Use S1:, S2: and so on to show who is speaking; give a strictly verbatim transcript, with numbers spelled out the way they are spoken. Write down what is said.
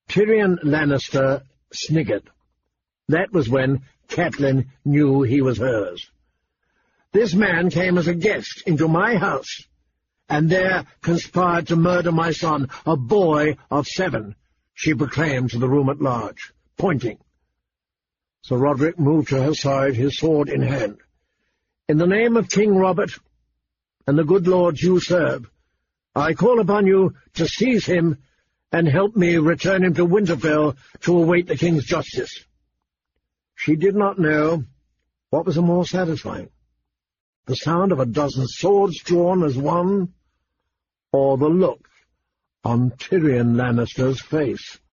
S1: Tyrion Lannister sniggered. That was when Catelyn knew he was hers. This man came as a guest into my house, and there conspired to murder my son, a boy of seven, she proclaimed to the room at large, pointing. Sir Roderick moved to her side, his sword in hand. In the name of King Robert and the good lords you serve, I call upon you to seize him and help me return him to Winterfell to await the king's justice. She did not know what was more satisfying, the sound of a dozen swords drawn as one, or the look on Tyrion Lannister's face.